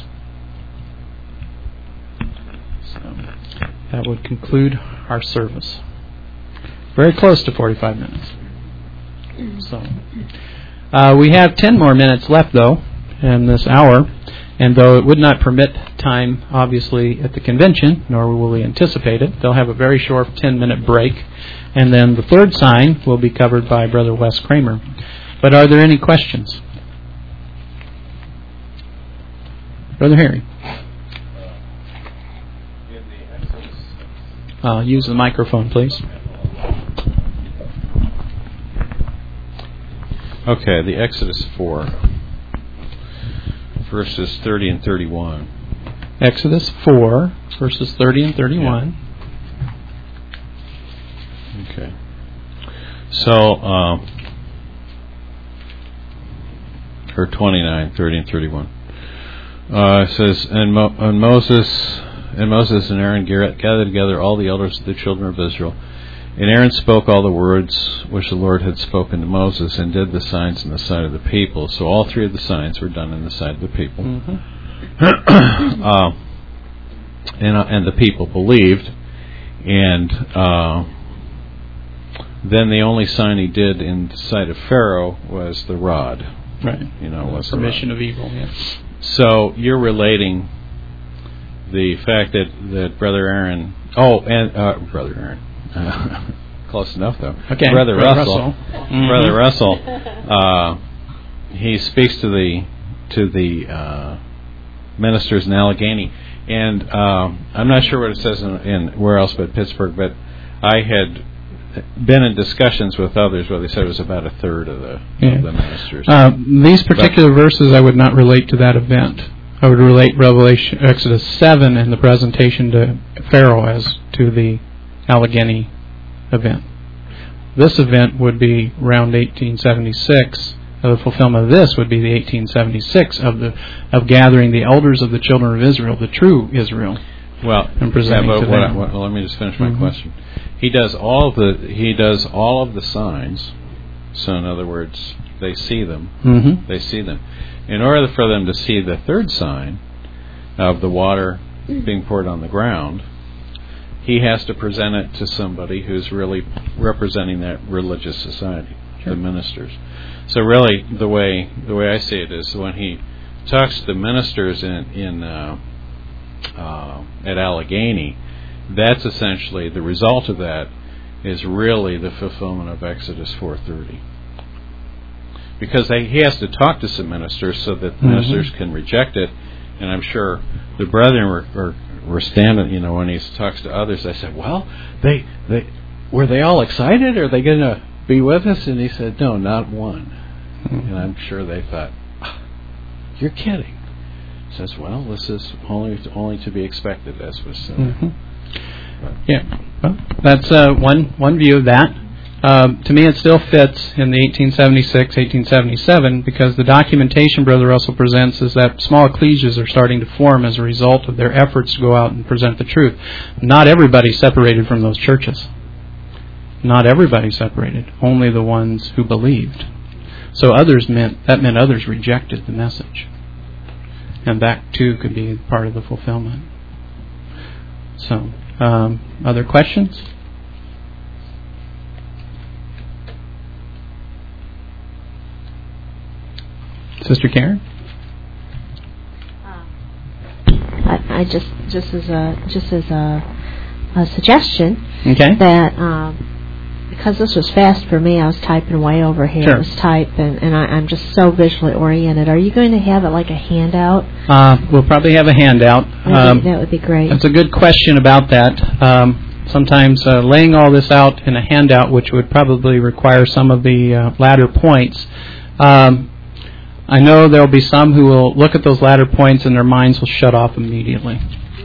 So that would conclude our service. Very close to forty-five minutes. So uh, we have ten more minutes left, though, in this hour, and though it would not permit time, obviously, at the convention, nor will we anticipate it, they'll have a very short ten-minute break, and then the third sign will be covered by Brother Wes Kramer. But are there any questions? Brother Harry. Uh, use the microphone, please. Okay, the Exodus four, verses thirty and thirty-one. Exodus four, verses thirty and thirty-one. Yeah. Okay. So, uh, or twenty-nine, thirty and thirty-one. Uh, it says, and, Mo- and Moses and Moses and Aaron gathered together all the elders of the children of Israel. And Aaron spoke all the words which the Lord had spoken to Moses, and did the signs in the sight of the people. So all three of the signs were done in the sight of the people. Mm-hmm. uh, and, uh, and the people believed. And uh, then the only sign he did in the sight of Pharaoh was the rod. Right. You know, was permission of evil. Yes. So you're relating the fact that, that Brother Aaron, oh, and uh, Brother Aaron, uh, close enough though. Okay, Brother, Brother Russell, Russell. Mm-hmm. Brother Russell, uh, he speaks to the to the uh, ministers in Allegheny, and uh, I'm not sure what it says in, in where else but Pittsburgh, but I had been in discussions with others where they said it was about a third of the, yeah. of the ministers. Uh, these particular but, verses I would not relate to that event. I would relate Revelation, Exodus seven and the presentation to Pharaoh as to the Allegheny event. This event would be around eighteen seventy-six. Uh, the fulfillment of this would be the eighteen seventy-six of the of gathering the elders of the children of Israel, the true Israel. Well, and presenting yeah, but to what them. I, well, let me just finish my mm-hmm. question. He does all the he does all of the signs. So in other words, they see them. Mm-hmm. They see them. In order for them to see the third sign of the water being poured on the ground, he has to present it to somebody who's really representing that religious society, sure. the ministers. So really, the way the way I see it is when he talks to the ministers in in uh, uh, at Allegheny, that's essentially the result of that is really the fulfillment of Exodus four thirty. Because they, he has to talk to some ministers so that the mm-hmm. ministers can reject it, and I'm sure the brethren were, were, were standing, you know, when he talks to others, they said, well, they they were they all excited? Are they going to be with us? And he said, no, not one. Mm-hmm. And I'm sure they thought, oh, you're kidding. He says, well, this is only only to be expected, as was said. Mm-hmm. Yeah, well, that's uh, one one view of that. Um, to me, it still fits in the eighteen seventy-six, eighteen seventy-seven, because the documentation Brother Russell presents is that small ecclesias are starting to form as a result of their efforts to go out and present the truth. Not everybody separated from those churches. Not everybody separated. Only the ones who believed. So others meant that meant others rejected the message, and that too could be part of the fulfillment. So, um, other questions? Sister Karen? I just just as a just as a, a suggestion Okay. that um, because this was fast for me, I was typing way over here. Sure. It was type, and, and I, I'm just so visually oriented. Are you going to have it like a handout? Uh, we'll probably have a handout. Um, that would be great. That's a good question about that. Um, sometimes uh, laying all this out in a handout, which would probably require some of the uh, latter points. Um, I know there will be some who will look at those latter points and their minds will shut off immediately.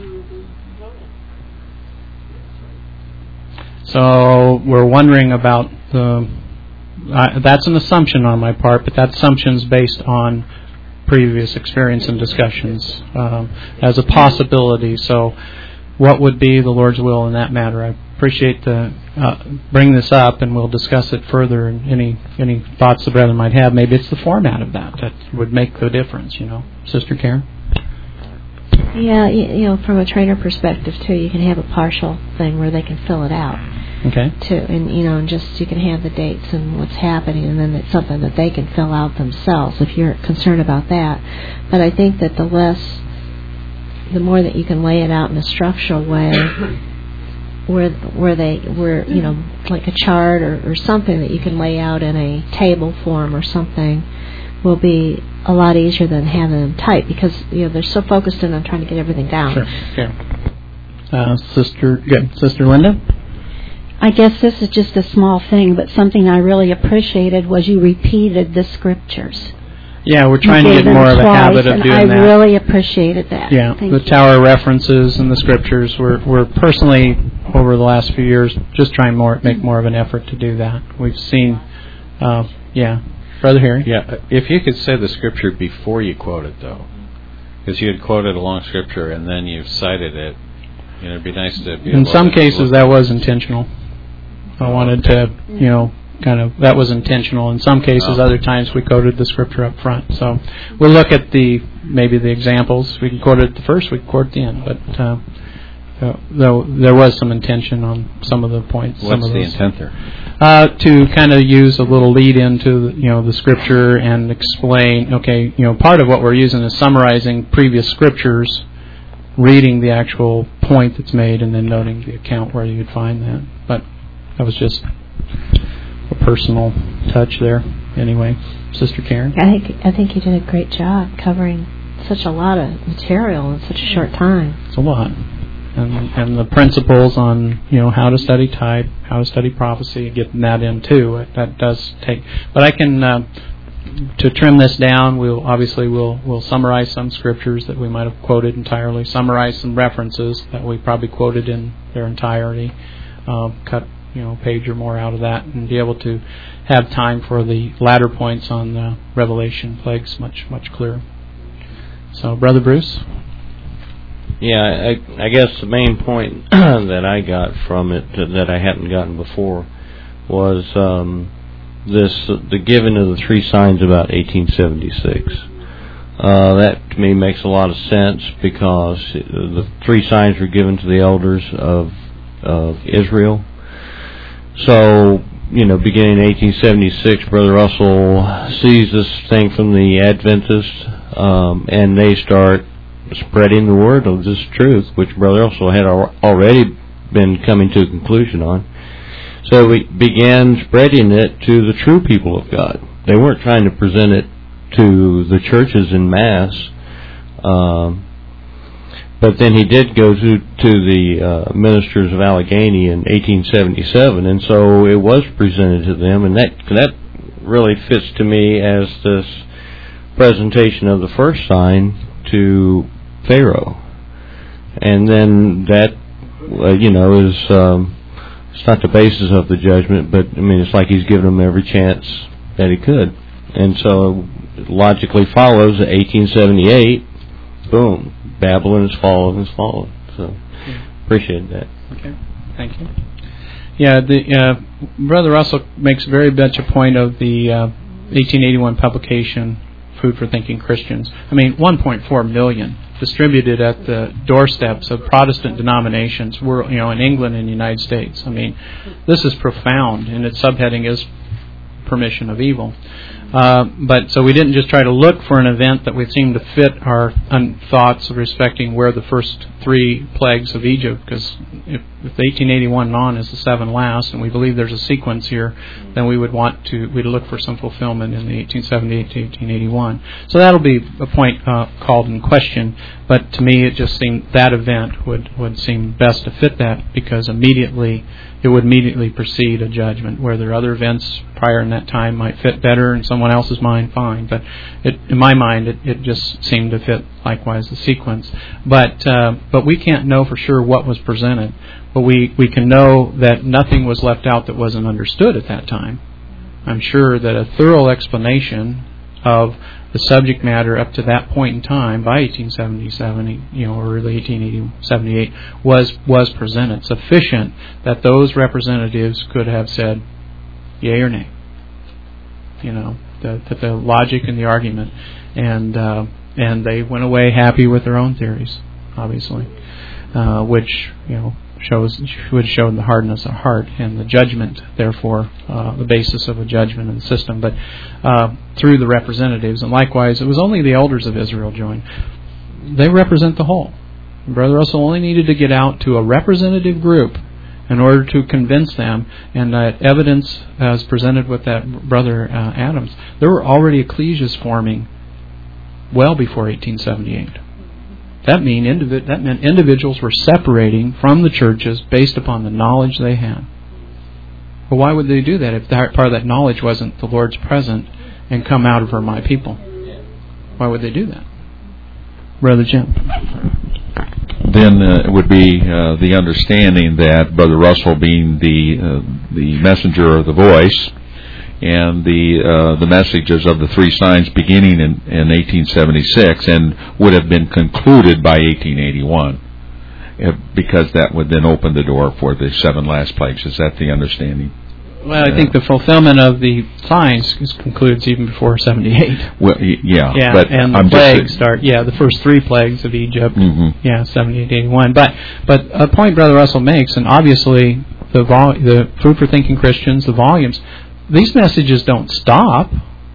So we're wondering about the. Uh, that's an assumption on my part, but that assumption is based on previous experience and discussions um, as a possibility. So, what would be the Lord's will in that matter? I appreciate the uh, bring this up, and we'll discuss it further. And any any thoughts the brethren might have, maybe it's the format of that that would make the difference. You know, Sister Karen. Yeah, you know, from a trainer perspective too, you can have a partial thing where they can fill it out. Okay. Too, and you know, and just you can have the dates and what's happening, and then it's something that they can fill out themselves if you're concerned about that. But I think that the less, the more that you can lay it out in a structural way, where where they where you know, like a chart or, or something that you can lay out in a table form or something, will be a lot easier than having them type, because you know they're so focused in on trying to get everything down. Sure. Sure. Uh, Sister, good. Sister Linda. I guess this is just a small thing, but something I really appreciated was you repeated the scriptures. Yeah, we're trying you to get more of a habit of and doing I that. I really appreciated that. Yeah, Thank the you. tower references and the scriptures. We're we're personally over the last few years just trying more make more of an effort to do that. We've seen, uh, yeah, Brother Harry. Yeah, if you could say the scripture before you quote it, though, because you had quoted a long scripture and then you cited it. You know, it'd be nice to be. In some cases, that was intentional. I wanted to, you know, kind of, that was intentional. In some cases, oh. other times we quoted the scripture up front. So we'll look at the, maybe the examples. We can quote it at the first, we can quote at the end. But uh, uh, though there was some intention on some of the points. What's some of the those. intent there? Uh, to kind of use a little lead into, the, you know, the scripture and explain, okay, you know, part of what we're using is summarizing previous scriptures, reading the actual point that's made, and then noting the account where you'd find that. But that was just a personal touch there. Anyway, Sister Karen? I think I think you did a great job covering such a lot of material in such a short time. It's a lot. And and the principles on, you know, how to study type, how to study prophecy, getting that in too. That does take. But I can, uh, to trim this down, we'll obviously we'll we'll summarize some scriptures that we might have quoted entirely, summarize some references that we probably quoted in their entirety, uh, cut, you know, a page or more out of that, and be able to have time for the latter points on the Revelation plagues much, much clearer. So, Brother Bruce? Yeah, I, I guess the main point that I got from it that I hadn't gotten before was um, this, the giving of the three signs about eighteen seventy-six. Uh, that to me makes a lot of sense, because the three signs were given to the elders of, of Israel. So, you know, beginning in eighteen seventy-six, Brother Russell sees this thing from the Adventists, um, and they start spreading the word of this truth, which Brother Russell had al- already been coming to a conclusion on. So we began spreading it to the true people of God. They weren't trying to present it to the churches in mass. Um, But then he did go to to the uh, ministers of Allegheny in eighteen seventy-seven, and so it was presented to them, and that that really fits to me as this presentation of the first sign to Pharaoh, and then that uh, you know is um, it's not the basis of the judgment, but I mean it's like he's given them every chance that he could, and so it logically follows that eighteen seventy-eight, boom. Babylon is fallen, is fallen. So, appreciate that. Okay, thank you. Yeah, the uh, Brother Russell makes very much a point of the uh, eighteen eighty-one publication, Food for Thinking Christians. I mean, one point four million distributed at the doorsteps of Protestant denominations, were, you know, in England and the United States. I mean, this is profound, and its subheading is Permission of Evil. Uh, but so we didn't just try to look for an event that would seem to fit our un- thoughts respecting where the first three plagues of Egypt, because if, if eighteen eighty-one on is the seven last, and we believe there's a sequence here, then we would want to we'd look for some fulfillment in the eighteen seventy-eight to eighteen eighty-one. So that'll be a point uh, called in question. But to me, it just seemed that event would would seem best to fit that, because immediately it would immediately precede a judgment. Where there are other events prior in that time might fit better in someone else's mind, fine. But it, in my mind, it, it just seemed to fit likewise the sequence. But uh, but we can't know for sure what was presented. But we, we can know that nothing was left out that wasn't understood at that time. I'm sure that a thorough explanation of the subject matter up to that point in time, by eighteen seventy-seven, you know, or early eighteen seventy-eight, was was presented, sufficient that those representatives could have said, yea or nay. You know, the, the, the logic and the argument, and uh, and they went away happy with their own theories, obviously, uh, which you know shows would show the hardness of heart and the judgment, therefore uh, the basis of a judgment in the system. But uh, through the representatives, and likewise, it was only the elders of Israel joined. They represent the whole. Brother Russell only needed to get out to a representative group in order to convince them, and that evidence as presented with that Brother uh, Adams, there were already ecclesias forming well before eighteen seventy-eight. That, mean individ- that meant individuals were separating from the churches based upon the knowledge they had. Well, why would they do that if that part of that knowledge wasn't the Lord's present and come out of her, my people? Why would they do that? Brother Jim. Then uh, it would be uh, the understanding that Brother Russell, being the uh, the messenger of the voice, and the uh, the messages of the three signs beginning in, in eighteen seventy-six, and would have been concluded by eighteen eighty-one, if, because that would then open the door for the seven last plagues. Is that the understanding? Well, I think the fulfillment of the signs concludes even before seventy-eight. Well, yeah, yeah, but and the I'm plagues just, start. Yeah, the first three plagues of Egypt. Mm-hmm. Yeah, seventy-eight, eighty-one. But but a point Brother Russell makes, and obviously the vol- the Food for Thinking Christians, the volumes, these messages don't stop.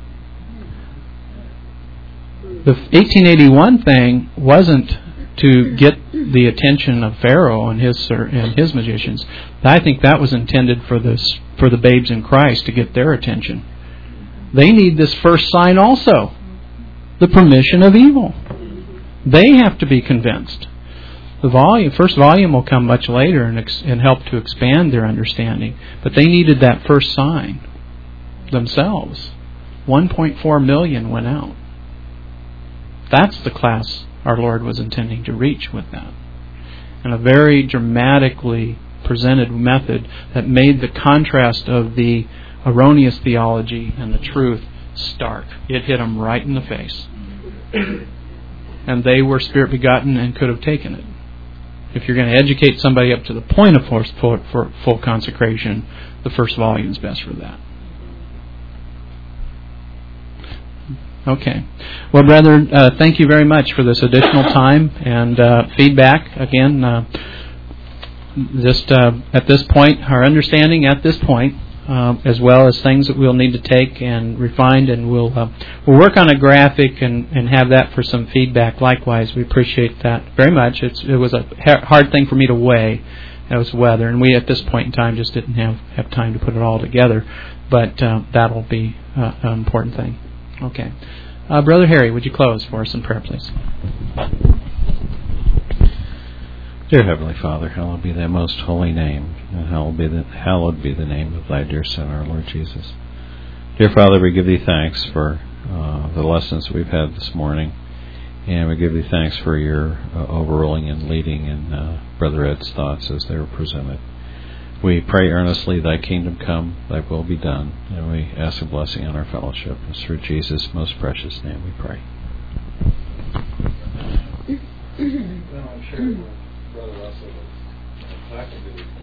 The eighteen eighty-one thing wasn't to get the attention of Pharaoh and his and his magicians. I think that was intended for this for the babes in Christ, to get their attention. They need this first sign also, the permission of evil. They have to be convinced. The volume, first volume will come much later and, ex, and help to expand their understanding. But they needed that first sign themselves. one point four million went out. That's the class our Lord was intending to reach with that. And a very dramatically presented method that made the contrast of the erroneous theology and the truth stark. It hit them right in the face. And they were spirit begotten and could have taken it. If you're going to educate somebody up to the point of full, for, for full consecration, the first volume is best for that. Okay. Well, brethren, uh, thank you very much for this additional time and uh, feedback. Again, uh, just uh, at this point, our understanding at this point, uh, as well as things that we'll need to take and refine, and we'll uh, we'll work on a graphic and, and have that for some feedback. Likewise, we appreciate that very much. It's it was a hard thing for me to weigh. That was weather, and we at this point in time just didn't have, have time to put it all together. But uh, that'll be uh, an important thing. Okay. Uh, Brother Harry, would you close for us in prayer, please? Dear Heavenly Father, hallowed be thy most holy name, and hallowed be the, hallowed be the name of thy dear Son, our Lord Jesus. Dear Father, we give thee thanks for uh, the lessons we've had this morning, and we give thee thanks for your uh, overruling and leading in uh, Brother Ed's thoughts as they were presented. We pray earnestly, thy kingdom come, thy will be done, and we ask a blessing on our fellowship. It's through Jesus' most precious name we pray. Well, I'm sure Brother Russell was talking to